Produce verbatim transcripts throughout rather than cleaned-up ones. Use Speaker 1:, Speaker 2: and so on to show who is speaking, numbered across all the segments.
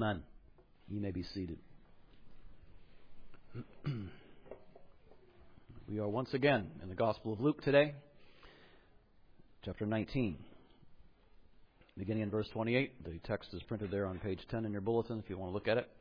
Speaker 1: Amen. You may be seated. We are once again in the Gospel of Luke today, chapter nineteen. Beginning in verse twenty-eight. The text is printed there on page ten in your bulletin if you want to look at it.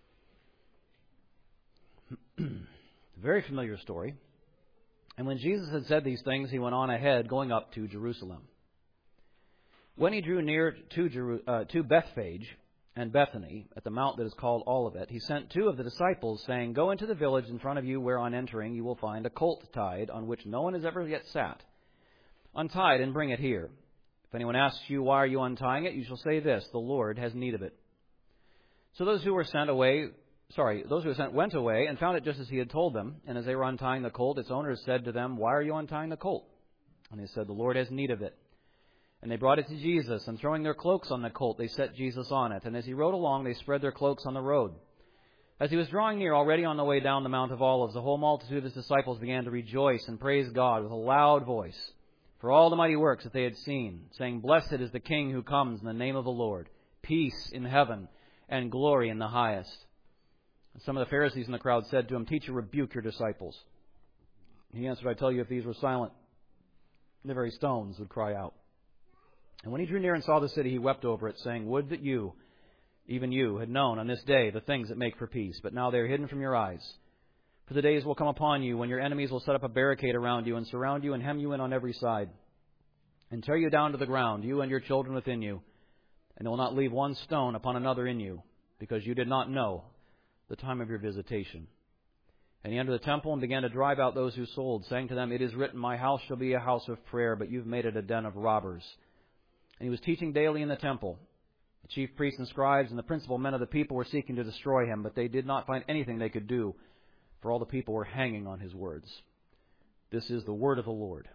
Speaker 1: Very familiar story. And when Jesus had said these things, he went on ahead, going up to Jerusalem. When he drew near to, Jeru- uh, to Bethphage and Bethany, at the mount that is called Olivet, he sent two of the disciples, saying, "Go into the village in front of you, where on entering you will find a colt tied, on which no one has ever yet sat. Untie it and bring it here. If anyone asks you, 'Why are you untying it?' you shall say this, 'The Lord has need of it.'" So those who were sent away, sorry, those who were sent went away and found it just as he had told them. And as they were untying the colt, its owners said to them, "Why are you untying the colt?" And they said, "The Lord has need of it." And they brought it to Jesus, and throwing their cloaks on the colt, they set Jesus on it. And as he rode along, they spread their cloaks on the road. As he was drawing near, already on the way down the Mount of Olives, the whole multitude of his disciples began to rejoice and praise God with a loud voice for all the mighty works that they had seen, saying, "Blessed is the King who comes in the name of the Lord, peace in heaven and glory in the highest." And some of the Pharisees in the crowd said to him, "Teacher, rebuke your disciples." He answered, "I tell you, if these were silent, the very stones would cry out." And when he drew near and saw the city, he wept over it, saying, "Would that you, even you, had known on this day the things that make for peace. But now they are hidden from your eyes. For the days will come upon you when your enemies will set up a barricade around you and surround you and hem you in on every side and tear you down to the ground, you and your children within you. And they will not leave one stone upon another in you, because you did not know the time of your visitation." And he entered the temple and began to drive out those who sold, saying to them, "It is written, 'My house shall be a house of prayer,' but you've made it a den of robbers." And he was teaching daily in the temple. The chief priests and scribes and the principal men of the people were seeking to destroy him, but they did not find anything they could do, for all the people were hanging on his words. This is the word of the Lord.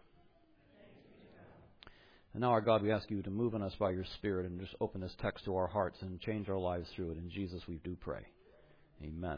Speaker 1: And now, our God, we ask you to move on us by your Spirit and just open this text to our hearts and change our lives through it. In Jesus we do pray. Amen.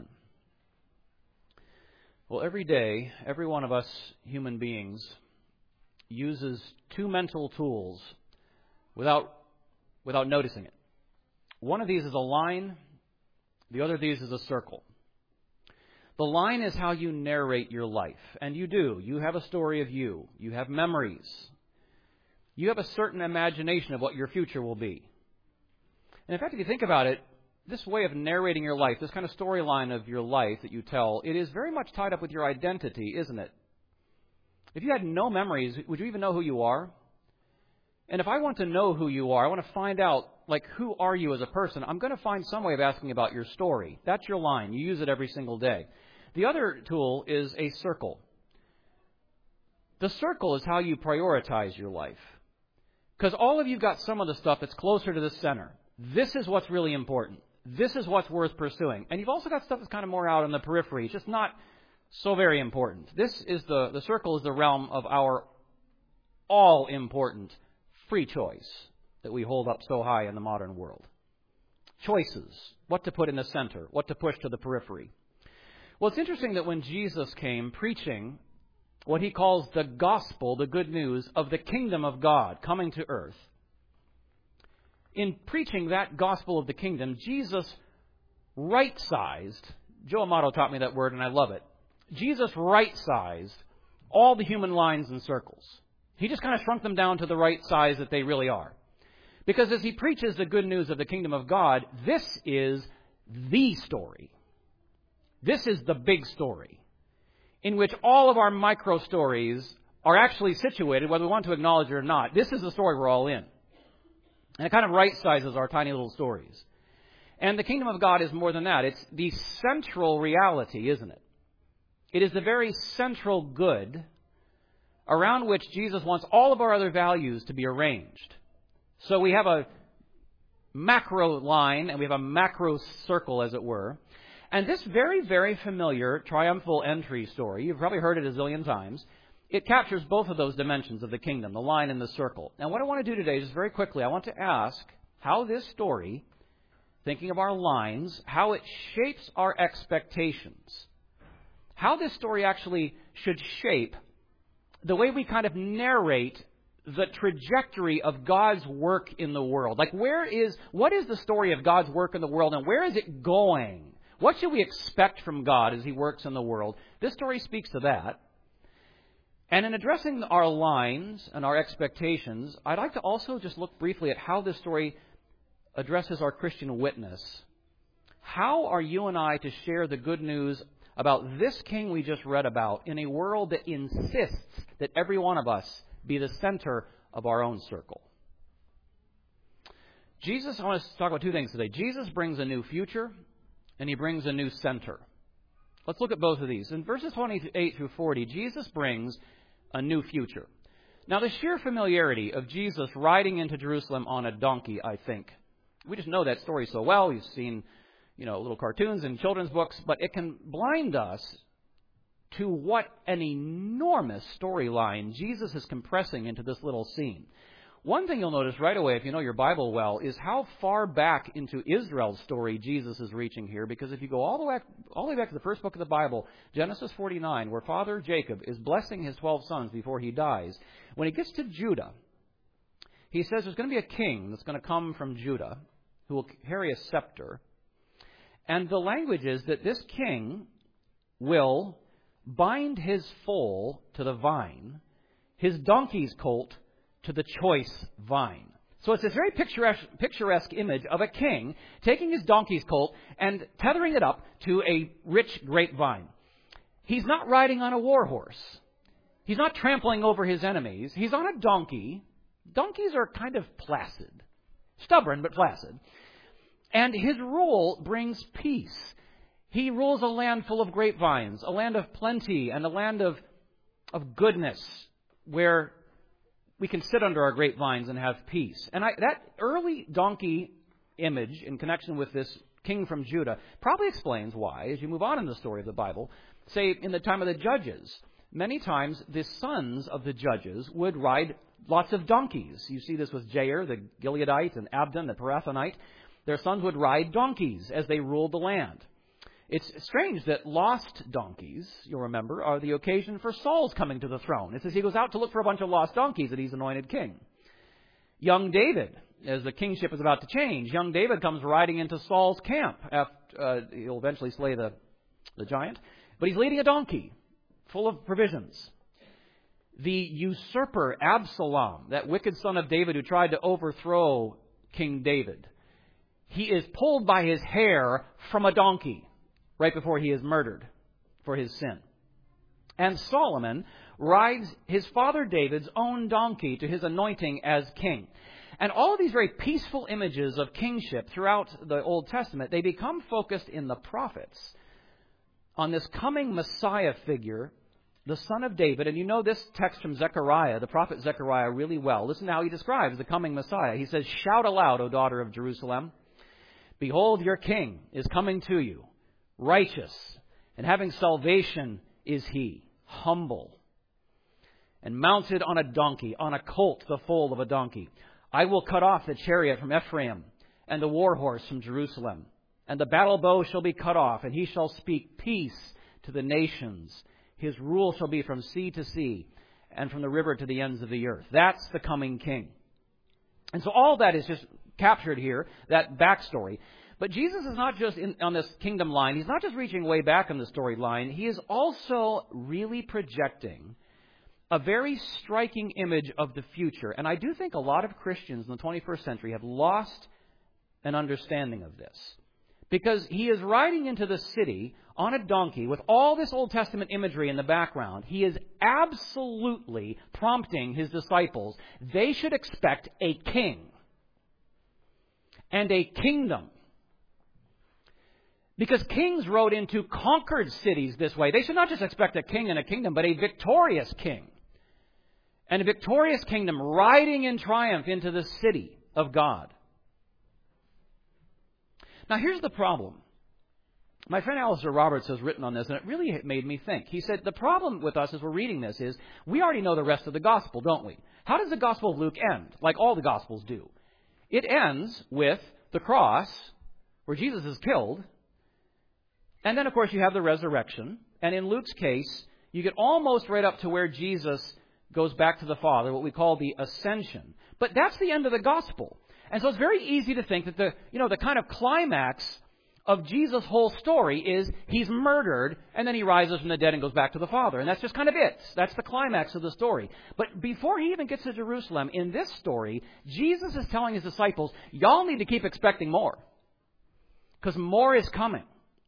Speaker 1: Well, every day, every one of us human beings uses two mental tools without without noticing it. One of these is a line. The other of these is a circle. The line is how you narrate your life. And you do. You have a story of you. You have memories. You have a certain imagination of what your future will be. And in fact, if you think about it, this way of narrating your life, this kind of storyline of your life that you tell, it is very much tied up with your identity, isn't it? If you had no memories, would you even know who you are? And if I want to know who you are, I want to find out, like, who are you as a person, I'm going to find some way of asking about your story. That's your line. You use it every single day. The other tool is a circle. The circle is how you prioritize your life. Because all of you got some of the stuff that's closer to the center. This is what's really important. This is what's worth pursuing. And you've also got stuff that's kind of more out on the periphery. It's just not so very important. This is the, the circle is the realm of our all-important free choice that we hold up so high in the modern world. Choices. What to put in the center. What to push to the periphery. Well, it's interesting that when Jesus came preaching what he calls the gospel, the good news of the kingdom of God coming to earth, in preaching that gospel of the kingdom, Jesus right-sized, Joe Amato taught me that word and I love it, Jesus right-sized all the human lines and circles. He just kind of shrunk them down to the right size that they really are. Because as he preaches the good news of the kingdom of God, this is the story. This is the big story, in which all of our micro stories are actually situated, whether we want to acknowledge it or not. This is the story we're all in. And it kind of right-sizes our tiny little stories. And the kingdom of God is more than that. It's the central reality, isn't it? It is the very central good around which Jesus wants all of our other values to be arranged. So we have a macro line and we have a macro circle, as it were. And this very, very familiar triumphal entry story, you've probably heard it a zillion times, it captures both of those dimensions of the kingdom, the line and the circle. Now, what I want to do today is very quickly, I want to ask how this story, thinking of our lines, how it shapes our expectations. How this story actually should shape the way we kind of narrate the trajectory of God's work in the world. Like, where is, what is the story of God's work in the world, and where is it going? What should we expect from God as He works in the world? This story speaks to that. And in addressing our lines and our expectations, I'd like to also just look briefly at how this story addresses our Christian witness. How are you and I to share the good news about this king we just read about in a world that insists that every one of us be the center of our own circle? Jesus, I want to talk about two things today. Jesus brings a new future, and He brings a new center. Let's look at both of these. In verses twenty-eight through forty, Jesus brings a new future. Now, the sheer familiarity of Jesus riding into Jerusalem on a donkey, I think. We just know that story so well. We've seen, you know, little cartoons and children's books, but it can blind us to what an enormous storyline Jesus is compressing into this little scene. One thing you'll notice right away, if you know your Bible well, is how far back into Israel's story Jesus is reaching here. Because if you go all the way, all the way back to the first book of the Bible, Genesis forty-nine, where Father Jacob is blessing his twelve sons before he dies, when he gets to Judah, he says there's going to be a king that's going to come from Judah who will carry a scepter. And the language is that this king will bind his foal to the vine, his donkey's colt to the choice vine. So it's this very picturesque, picturesque image of a king taking his donkey's colt and tethering it up to a rich grapevine. He's not riding on a war horse. He's not trampling over his enemies. He's on a donkey. Donkeys are kind of placid. Stubborn, but placid. And his rule brings peace. He rules a land full of grapevines, a land of plenty, and a land of, of goodness, where we can sit under our grapevines and have peace. And I, that early donkey image in connection with this king from Judah probably explains why, as you move on in the story of the Bible, say in the time of the Judges, many times the sons of the judges would ride lots of donkeys. You see this with Jair, the Gileadite, and Abdon, the Parathonite. Their sons would ride donkeys as they ruled the land. It's strange that lost donkeys, you'll remember, are the occasion for Saul's coming to the throne. It says he goes out to look for a bunch of lost donkeys that he's anointed king. Young David, as the kingship is about to change, young David comes riding into Saul's camp. After, uh, he'll eventually slay the, the giant. But he's leading a donkey full of provisions. The usurper Absalom, that wicked son of David who tried to overthrow King David, he is pulled by his hair from a donkey right before he is murdered for his sin. And Solomon rides his father David's own donkey to his anointing as king. And all of these very peaceful images of kingship throughout the Old Testament, they become focused in the prophets on this coming Messiah figure, the son of David. And you know this text from Zechariah, the prophet Zechariah, really well. Listen to how he describes the coming Messiah. He says, "Shout aloud, O daughter of Jerusalem. Behold, your king is coming to you. Righteous, and having salvation is he, humble, and mounted on a donkey, on a colt, the foal of a donkey. I will cut off the chariot from Ephraim, and the war horse from Jerusalem. And the battle bow shall be cut off, and he shall speak peace to the nations. His rule shall be from sea to sea, and from the river to the ends of the earth." That's the coming king. And so all that is just captured here, that backstory. But Jesus is not just in, on this kingdom line. He's not just reaching way back on the storyline. He is also really projecting a very striking image of the future. And I do think a lot of Christians in the twenty-first century have lost an understanding of this. Because he is riding into the city on a donkey with all this Old Testament imagery in the background. He is absolutely prompting his disciples. They should expect a king and a kingdom. Because kings rode into conquered cities this way. They should not just expect a king and a kingdom, but a victorious king. And a victorious kingdom riding in triumph into the city of God. Now here's the problem. My friend Alistair Roberts has written on this, and it really made me think. He said, the problem with us as we're reading this is, we already know the rest of the gospel, don't we? How does the Gospel of Luke end? Like all the Gospels do. It ends with the cross, where Jesus is killed. And then, of course, you have the resurrection. And in Luke's case, you get almost right up to where Jesus goes back to the Father, what we call the ascension. But that's the end of the gospel. And so it's very easy to think that the, you know, the kind of climax of Jesus' whole story is he's murdered, and then he rises from the dead and goes back to the Father. And that's just kind of it. That's the climax of the story. But before he even gets to Jerusalem, in this story, Jesus is telling his disciples, y'all need to keep expecting more. Because more is coming.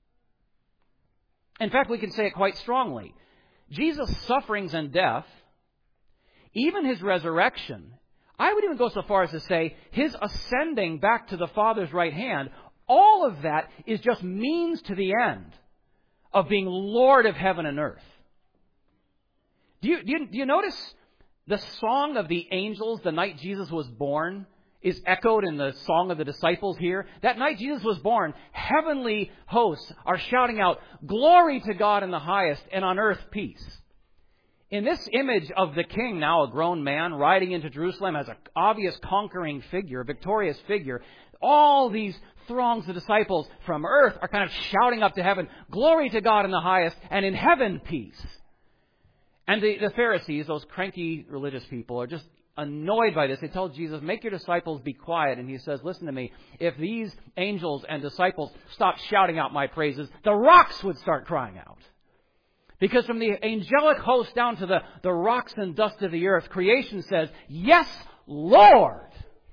Speaker 1: In fact, we can say it quite strongly. Jesus' sufferings and death, even his resurrection, I would even go so far as to say his ascending back to the Father's right hand, all of that is just means to the end of being Lord of heaven and earth. Do you, do you, do you notice the song of the angels the night Jesus was born is echoed in the song of the disciples here? That night Jesus was born, heavenly hosts are shouting out, "Glory to God in the highest, and on earth peace." In this image of the king, now a grown man, riding into Jerusalem as an obvious conquering figure, a victorious figure, all these throngs of disciples from earth are kind of shouting up to heaven, "Glory to God in the highest, and in heaven peace." And the, the Pharisees, those cranky religious people, are just annoyed by this. They tell Jesus, "Make your disciples be quiet." And he says, "Listen to me. If these angels and disciples stopped shouting out my praises, the rocks would start crying out." Because from the angelic host down to the, the rocks and dust of the earth, creation says, "Yes, Lord,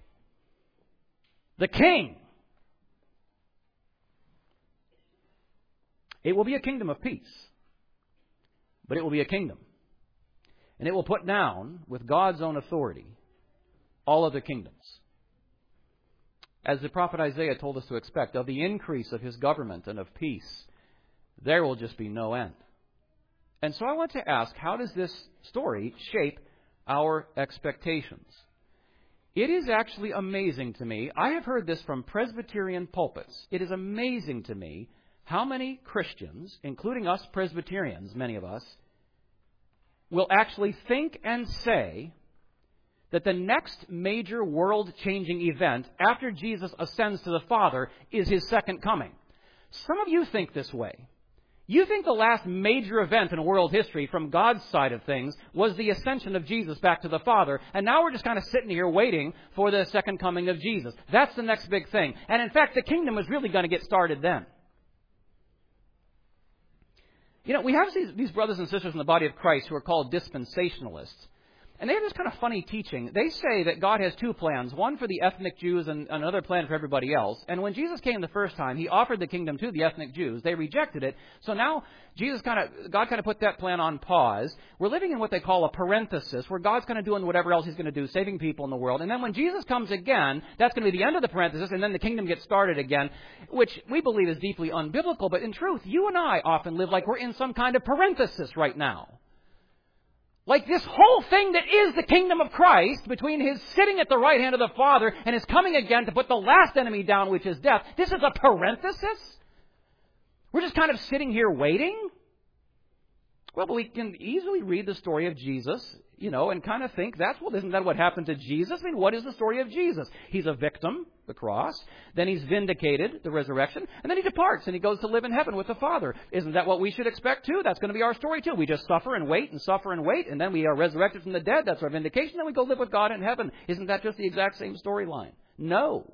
Speaker 1: the King." It will be a kingdom of peace. But it will be a kingdom. And it will put down, with God's own authority, all other kingdoms. As the prophet Isaiah told us to expect, of the increase of his government and of peace, there will just be no end. And so I want to ask, how does this story shape our expectations? It is actually amazing to me. I have heard this from Presbyterian pulpits. It is amazing to me how many Christians, including us Presbyterians, many of us, will actually think and say that the next major world-changing event after Jesus ascends to the Father is his second coming. Some of you think this way. You think the last major event in world history from God's side of things was the ascension of Jesus back to the Father, and now we're just kind of sitting here waiting for the second coming of Jesus. That's the next big thing. And in fact, the kingdom is really going to get started then. You know, we have these, these brothers and sisters in the body of Christ who are called dispensationalists. And they have this kind of funny teaching. They say that God has two plans, one for the ethnic Jews and another plan for everybody else. And when Jesus came the first time, he offered the kingdom to the ethnic Jews. They rejected it. So now Jesus kind of, God kind of put that plan on pause. We're living in what they call a parenthesis, where God's kind of doing whatever else he's going to do, saving people in the world. And then when Jesus comes again, that's going to be the end of the parenthesis, and then the kingdom gets started again, which we believe is deeply unbiblical. But in truth, you and I often live like we're in some kind of parenthesis right now. Like this whole thing that is the kingdom of Christ, between his sitting at the right hand of the Father and his coming again to put the last enemy down, which is death, this is a parenthesis? We're just kind of sitting here waiting? Well, but we can easily read the story of Jesus, you know, and kind of think, that's, well, isn't that what happened to Jesus? I mean, what is the story of Jesus? He's a victim, the cross. Then he's vindicated, the resurrection. And then he departs and he goes to live in heaven with the Father. Isn't that what we should expect too? That's going to be our story too. We just suffer and wait and suffer and wait, and then we are resurrected from the dead. That's our vindication. Then we go live with God in heaven. Isn't that just the exact same storyline? No.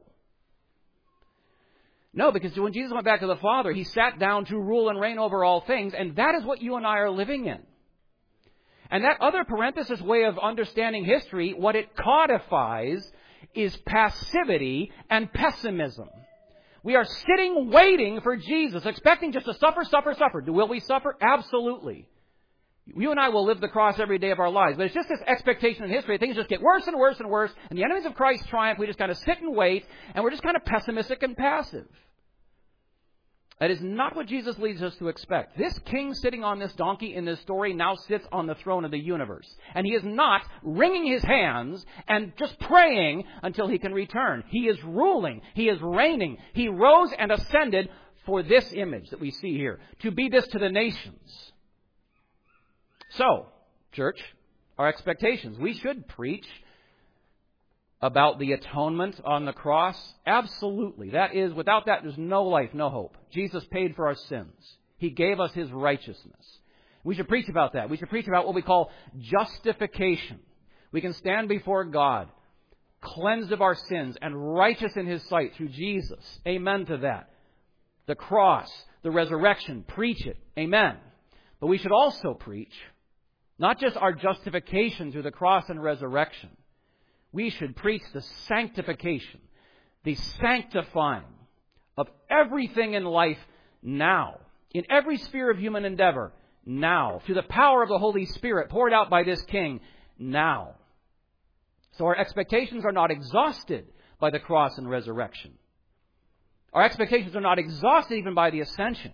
Speaker 1: No, because when Jesus went back to the Father, he sat down to rule and reign over all things, and that is what you and I are living in. And that other parenthesis way of understanding history, what it codifies is passivity and pessimism. We are sitting waiting for Jesus, expecting just to suffer, suffer, suffer. Will we suffer? Absolutely. You and I will live the cross every day of our lives. But it's just this expectation in history. Things just get worse and worse and worse. And the enemies of Christ triumph. We just kind of sit and wait. And we're just kind of pessimistic and passive. That is not what Jesus leads us to expect. This king sitting on this donkey in this story now sits on the throne of the universe. And he is not wringing his hands and just praying until he can return. He is ruling. He is reigning. He rose and ascended for this image that we see here, to be this to the nations. So, church, our expectations. We should preach about the atonement on the cross. Absolutely. That is, without that, there's no life, no hope. Jesus paid for our sins. He gave us his righteousness. We should preach about that. We should preach about what we call justification. We can stand before God, cleansed of our sins and righteous in His sight through Jesus. Amen to that. The cross, the resurrection, preach it. Amen. But we should also preach not just our justification through the cross and resurrection. We should preach the sanctification, the sanctifying of everything in life now, in every sphere of human endeavor now, through the power of the Holy Spirit poured out by this King now. So our expectations are not exhausted by the cross and resurrection. Our expectations are not exhausted even by the ascension.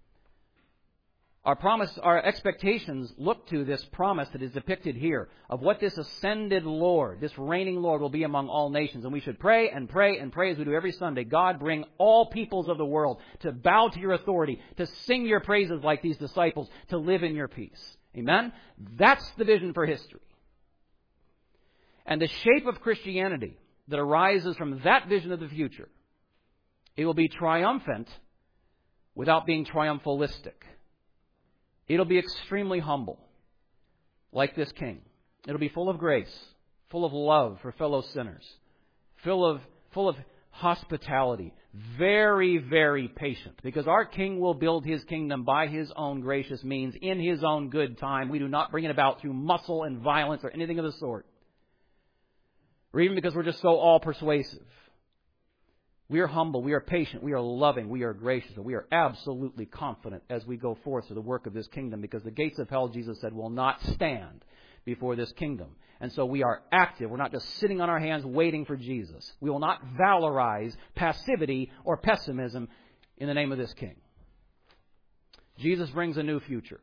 Speaker 1: Our promise, our expectations look to this promise that is depicted here of what this ascended Lord, this reigning Lord, will be among all nations. And we should pray and pray and pray as we do every Sunday. God, bring all peoples of the world to bow to your authority, to sing your praises like these disciples, to live in your peace. Amen? That's the vision for history. And the shape of Christianity that arises from that vision of the future, it will be triumphant without being triumphalistic. It'll be extremely humble, like this King. It'll be full of grace, full of love for fellow sinners, full of, full of hospitality, very, very patient, because our King will build His kingdom by His own gracious means, in His own good time. We do not bring it about through muscle and violence or anything of the sort, or even because we're just so all-persuasive. We are humble, we are patient, we are loving, we are gracious, and we are absolutely confident as we go forth to the work of this kingdom, because the gates of hell, Jesus said, will not stand before this kingdom. And so we are active. We're not just sitting on our hands waiting for Jesus. We will not valorize passivity or pessimism in the name of this King. Jesus brings a new future.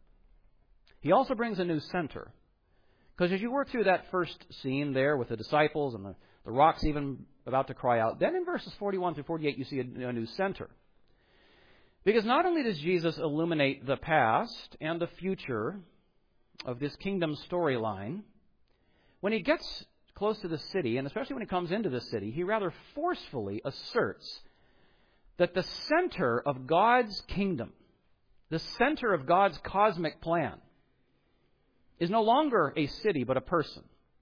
Speaker 1: He also brings a new center. Because as you work through that first scene there with the disciples and the, the rocks even about to cry out, then in verses forty-one through forty-eight you see a, a new center. Because not only does Jesus illuminate the past and the future of this kingdom storyline, when he gets close to the city, and especially when he comes into the city, he rather forcefully asserts that the center of God's kingdom, the center of God's cosmic plan, is no longer a city but a person.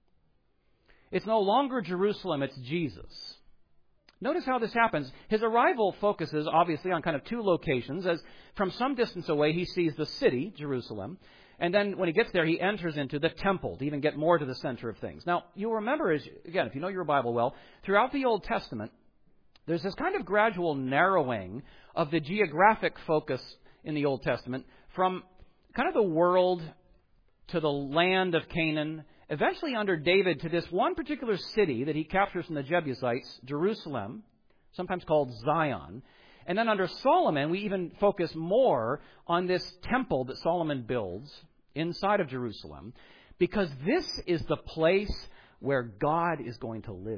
Speaker 1: It's no longer Jerusalem, it's Jesus. Notice how this happens. His arrival focuses, obviously, on kind of two locations. As from some distance away, he sees the city, Jerusalem. And then when he gets there, he enters into the temple to even get more to the center of things. Now, you'll remember, as again, if you know your Bible well, throughout the Old Testament, there's this kind of gradual narrowing of the geographic focus in the Old Testament from kind of the world to the land of Canaan, eventually under David to this one particular city that he captures from the Jebusites, Jerusalem, sometimes called Zion. And then under Solomon, we even focus more on this temple that Solomon builds inside of Jerusalem, because this is the place where God is going to live.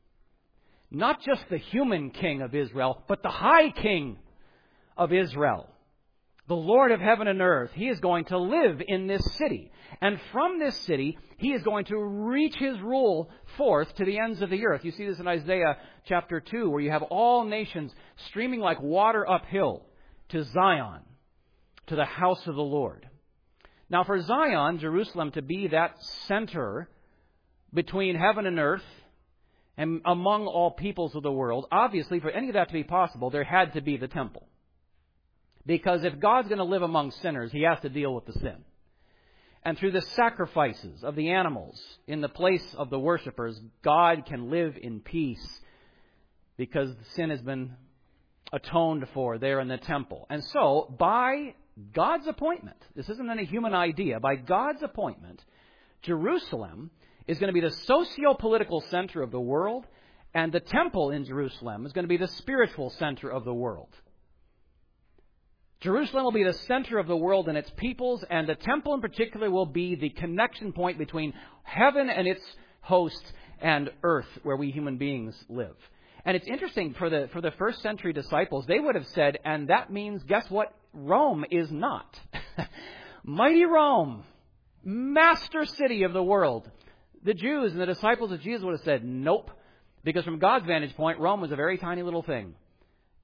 Speaker 1: Not just the human king of Israel, but the high king of Israel. The Lord of heaven and earth. He is going to live in this city. And from this city, he is going to reach his rule forth to the ends of the earth. You see this in Isaiah chapter two, where you have all nations streaming like water uphill to Zion, to the house of the Lord. Now for Zion, Jerusalem, to be that center between heaven and earth and among all peoples of the world, obviously for any of that to be possible, there had to be the temple. Because if God's going to live among sinners, he has to deal with the sin. And through the sacrifices of the animals in the place of the worshipers, God can live in peace because sin has been atoned for there in the temple. And so, by God's appointment, this isn't any human idea, by God's appointment, Jerusalem is going to be the socio-political center of the world, and the temple in Jerusalem is going to be the spiritual center of the world. Jerusalem will be the center of the world and its peoples, and the temple in particular will be the connection point between heaven and its hosts and earth, where we human beings live. And it's interesting, for the for the first century disciples, they would have said, and that means, guess what? Rome is not. Mighty Rome, master city of the world. The Jews and the disciples of Jesus would have said, nope, because from God's vantage point, Rome was a very tiny little thing.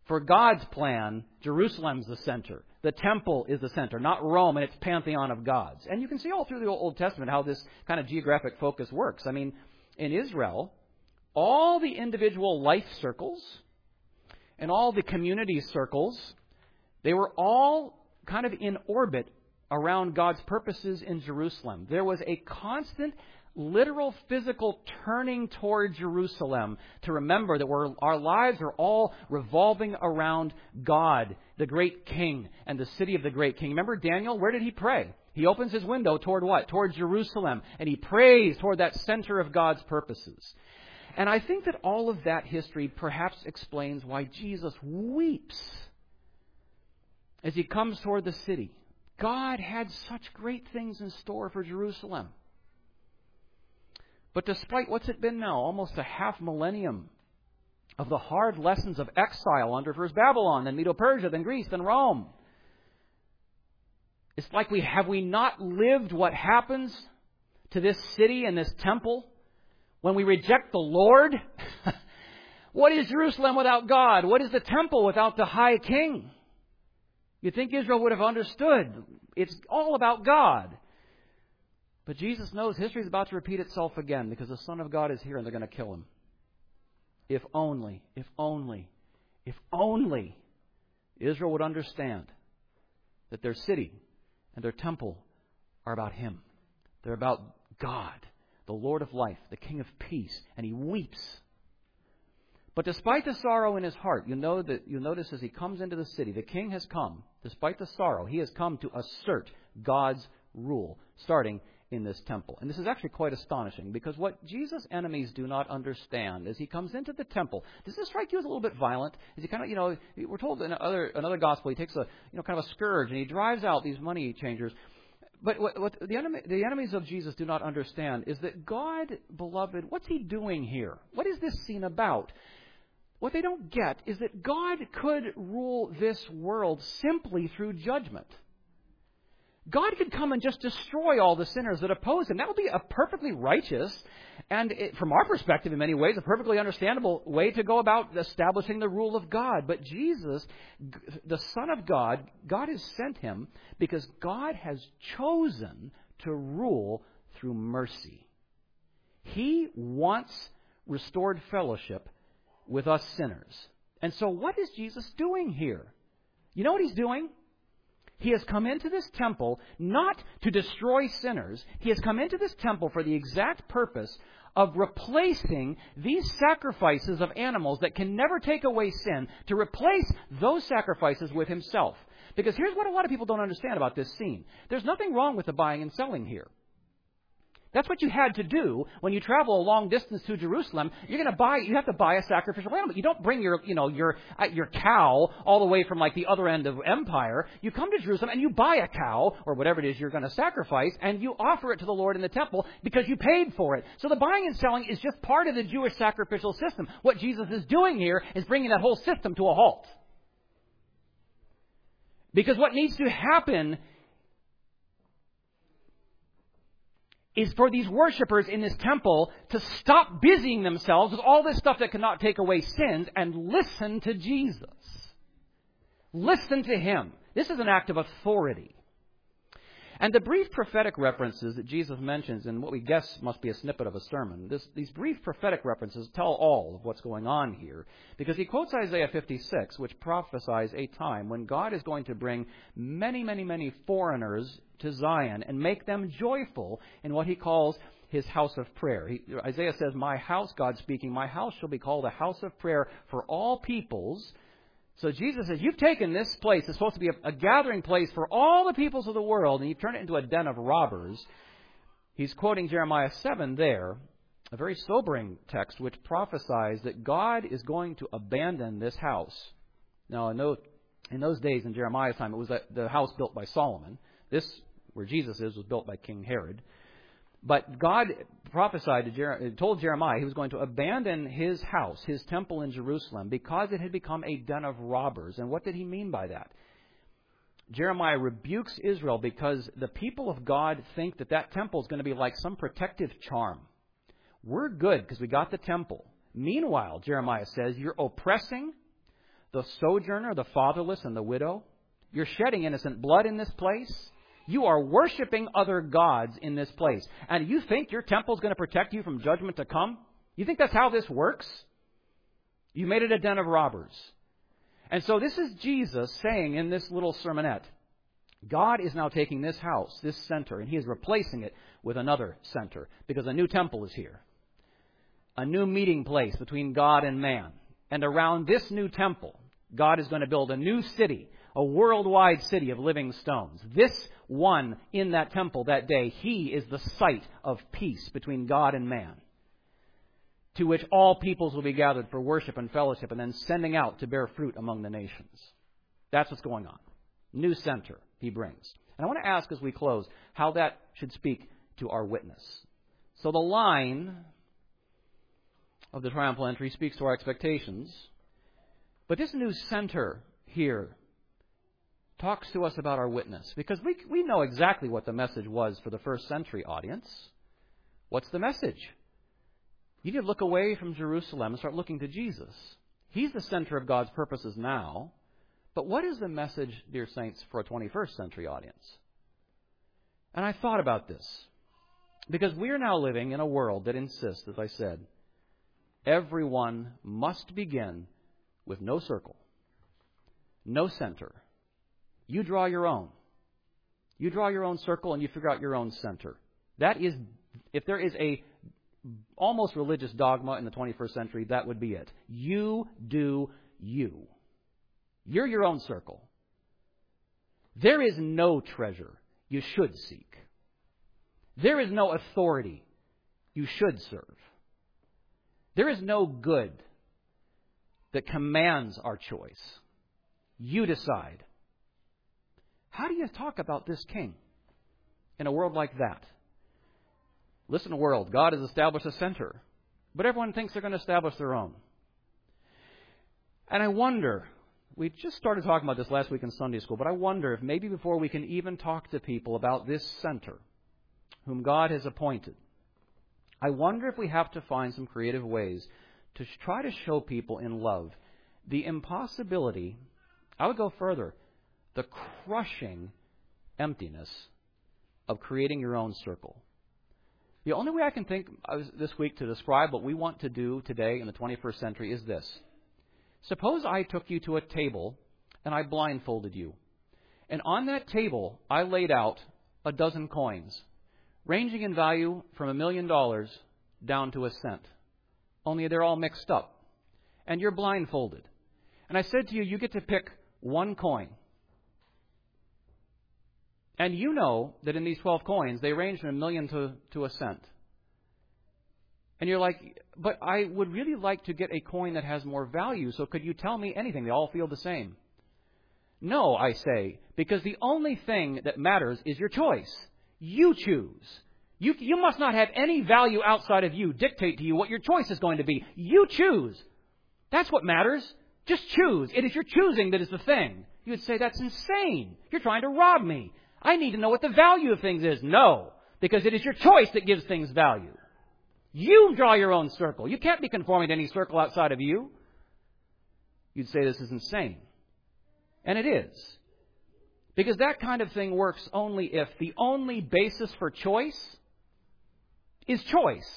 Speaker 1: For God's plan, Jerusalem's the center. The temple is the center, not Rome and its pantheon of gods. And you can see all through the Old Testament how this kind of geographic focus works. I mean, in Israel, all the individual life circles and all the community circles, they were all kind of in orbit around God's purposes in Jerusalem. There was a constant, literal, physical turning toward Jerusalem to remember that we're, our lives are all revolving around God, the great King, and the city of the great King. Remember Daniel? Where did he pray? He opens his window toward what? Toward Jerusalem. And he prays toward that center of God's purposes. And I think that all of that history perhaps explains why Jesus weeps as he comes toward the city. God had such great things in store for Jerusalem. But despite what's it been now, almost a half millennium of the hard lessons of exile under first Babylon, then Medo-Persia, then Greece, then Rome, it's like we have we not lived what happens to this city and this temple when we reject the Lord? What is Jerusalem without God? What is the temple without the high king? You'd think Israel would have understood. It's all about God. But Jesus knows history is about to repeat itself again because the Son of God is here and they're going to kill him. If only, if only, if only Israel would understand that their city and their temple are about Him. They're about God, the Lord of life, the King of peace, and He weeps. But despite the sorrow in his heart, you know that you notice as he comes into the city, the king has come. Despite the sorrow, he has come to assert God's rule, starting in this temple. And this is actually quite astonishing, because what Jesus' enemies do not understand as he comes into the temple, does this strike you as a little bit violent? Is he kind of, you know, we're told in another another gospel, he takes a, you know, kind of a scourge and he drives out these money changers. But what, what the, enemy, the enemies of Jesus do not understand is that God, beloved, what's He doing here? What is this scene about? What they don't get is that God could rule this world simply through judgment. God could come and just destroy all the sinners that oppose Him. That would be a perfectly righteous and, it, from our perspective in many ways, a perfectly understandable way to go about establishing the rule of God. But Jesus, the Son of God, God has sent Him because God has chosen to rule through mercy. He wants restored fellowship with us sinners. And so what is Jesus doing here? You know what He's doing? He has come into this temple not to destroy sinners. He has come into this temple for the exact purpose of replacing these sacrifices of animals that can never take away sin, to replace those sacrifices with Himself. Because here's what a lot of people don't understand about this scene. There's nothing wrong with the buying and selling here. That's what you had to do when you travel a long distance to Jerusalem. You're going to buy. You have to buy a sacrificial animal. You don't bring your, you know, your uh, your cow all the way from like the other end of empire. You come to Jerusalem and you buy a cow or whatever it is you're going to sacrifice, and you offer it to the Lord in the temple because you paid for it. So the buying and selling is just part of the Jewish sacrificial system. What Jesus is doing here is bringing that whole system to a halt. Because what needs to happen is for these worshipers in this temple to stop busying themselves with all this stuff that cannot take away sins and listen to Jesus. Listen to Him. This is an act of authority. And the brief prophetic references that Jesus mentions in what we guess must be a snippet of a sermon, this, these brief prophetic references tell all of what's going on here. Because he quotes Isaiah fifty-six, which prophesies a time when God is going to bring many, many, many foreigners to Zion and make them joyful in what he calls His house of prayer. He, Isaiah says, my house, God speaking, my house shall be called a house of prayer for all peoples. So Jesus says, you've taken this place, it's supposed to be a, a gathering place for all the peoples of the world, and you've turned it into a den of robbers. He's quoting Jeremiah seven there, a very sobering text which prophesies that God is going to abandon this house. Now, in those, in those days, in Jeremiah's time, it was the house built by Solomon. This, where Jesus is, was built by King Herod. But God prophesied to Jer- told Jeremiah He was going to abandon His house, His temple in Jerusalem, because it had become a den of robbers. And what did He mean by that? Jeremiah rebukes Israel because the people of God think that that temple is going to be like some protective charm. We're good because we got the temple. Meanwhile, Jeremiah says, you're oppressing the sojourner, the fatherless, and the widow. You're shedding innocent blood in this place. You are worshiping other gods in this place. And you think your temple is going to protect you from judgment to come? You think that's how this works? You made it a den of robbers. And so this is Jesus saying in this little sermonette, God is now taking this house, this center, and He is replacing it with another center because a new temple is here. A new meeting place between God and man. And around this new temple, God is going to build a new city, a worldwide city of living stones. This one in that temple that day, He is the site of peace between God and man, to which all peoples will be gathered for worship and fellowship and then sending out to bear fruit among the nations. That's what's going on. New center He brings. And I want to ask as we close how that should speak to our witness. So the line of the triumphal entry speaks to our expectations. But this new center here talks to us about our witness. Because we, we know exactly what the message was for the first century audience. What's the message? You need to look away from Jerusalem and start looking to Jesus. He's the center of God's purposes now. But what is the message, dear saints, for a twenty-first century audience? And I thought about this. Because we are now living in a world that insists, as I said, everyone must begin with no circle, no center. You draw your own. You draw your own circle and you figure out your own center. That is, if there is a almost religious dogma in the twenty-first century, that would be it. You do you. You're your own circle. There is no treasure you should seek. There is no authority you should serve. There is no good that commands our choice. You decide. How do you talk about this king in a world like that? Listen, world, God has established a center, but everyone thinks they're going to establish their own. And I wonder, we just started talking about this last week in Sunday school, but I wonder if maybe before we can even talk to people about this center, whom God has appointed, I wonder if we have to find some creative ways to try to show people in love the impossibility, I would go further, the crushing emptiness of creating your own circle. The only way I can think this week to describe what we want to do today in the twenty-first century is this. Suppose I took you to a table and I blindfolded you. And on that table, I laid out a dozen coins, ranging in value from a million dollars down to a cent. Only they're all mixed up. And you're blindfolded. And I said to you, you get to pick one coin. And you know that in these twelve coins, they range from a million to, to a cent. And you're like, but I would really like to get a coin that has more value, so could you tell me anything? They all feel the same. No, I say, because the only thing that matters is your choice. You choose. You, you must not have any value outside of you dictate to you what your choice is going to be. You choose. That's what matters. Just choose. It is your choosing that is the thing. You would say, that's insane. You're trying to rob me. I need to know what the value of things is. No, because it is your choice that gives things value. You draw your own circle. You can't be conforming to any circle outside of you. You'd say this is insane. And it is. Because that kind of thing works only if the only basis for choice is choice.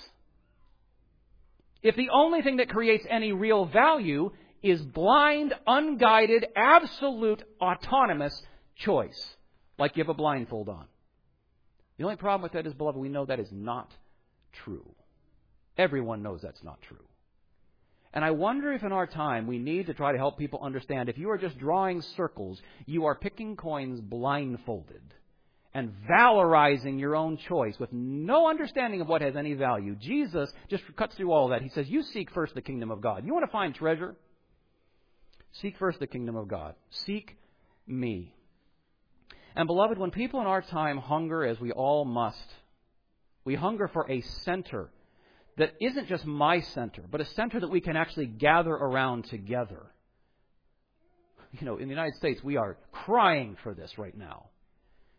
Speaker 1: If the only thing that creates any real value is blind, unguided, absolute, autonomous choice, like you have a blindfold on. The only problem with that is, beloved, we know that is not true. Everyone knows that's not true. And I wonder if in our time we need to try to help people understand if you are just drawing circles, you are picking coins blindfolded and valorizing your own choice with no understanding of what has any value. Jesus just cuts through all that. He says, you seek first the kingdom of God. You want to find treasure? Seek first the kingdom of God. Seek me. And beloved, when people in our time hunger, as we all must, we hunger for a center that isn't just my center, but a center that we can actually gather around together. You know, in the United States, we are crying for this right now.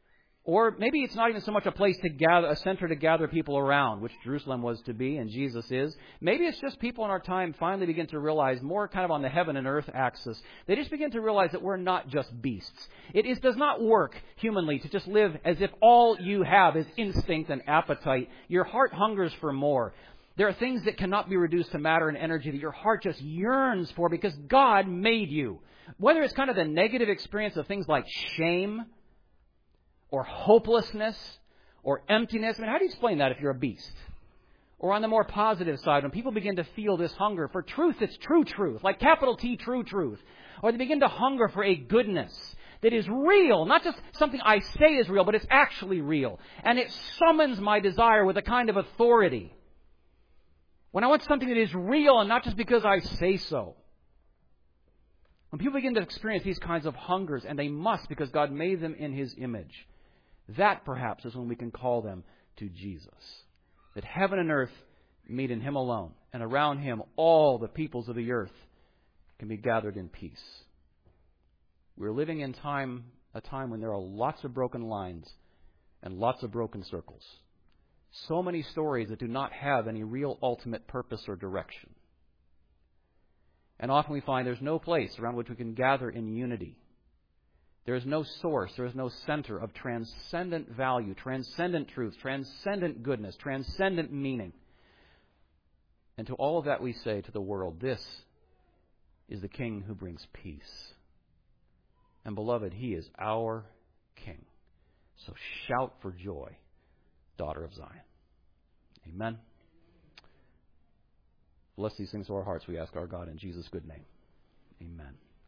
Speaker 1: Or maybe it's not even so much a place to gather, a center to gather people around, which Jerusalem was to be and Jesus is. Maybe it's just people in our time finally begin to realize, more kind of on the heaven and earth axis, they just begin to realize that we're not just beasts. It is, does not work humanly to just live as if all you have is instinct and appetite. Your heart hungers for more. There are things that cannot be reduced to matter and energy that your heart just yearns for because God made you. Whether it's kind of the negative experience of things like shame, or hopelessness, or emptiness. I mean, how do you explain that if you're a beast? Or on the more positive side, when people begin to feel this hunger for truth that's true truth, like capital T, true truth. Or they begin to hunger for a goodness that is real, not just something I say is real, but it's actually real. And it summons my desire with a kind of authority. When I want something that is real and not just because I say so. When people begin to experience these kinds of hungers, and they must because God made them in His image, that, perhaps, is when we can call them to Jesus. That heaven and earth meet in Him alone, and around Him all the peoples of the earth can be gathered in peace. We're living in time, a time when there are lots of broken lines and lots of broken circles. So many stories that do not have any real ultimate purpose or direction. And often we find there's no place around which we can gather in unity. There is no source, there is no center of transcendent value, transcendent truth, transcendent goodness, transcendent meaning. And to all of that we say to the world, this is the King who brings peace. And beloved, He is our King. So shout for joy, daughter of Zion. Amen. Bless these things to our hearts, we ask our God in Jesus' good name. Amen.